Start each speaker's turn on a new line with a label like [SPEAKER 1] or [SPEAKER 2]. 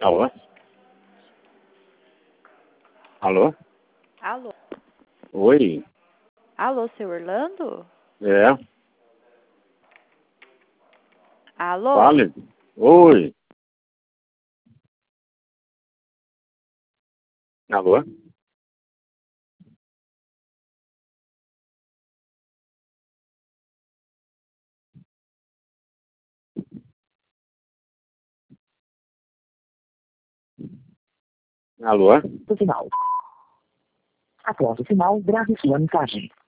[SPEAKER 1] Alô? Alô?
[SPEAKER 2] Alô?
[SPEAKER 1] Oi?
[SPEAKER 2] Alô, seu Orlando?
[SPEAKER 1] É?
[SPEAKER 2] Alô?
[SPEAKER 1] Fale. Oi? Alô? Alô?
[SPEAKER 3] No final. Após o sinal, grave sua mensagem.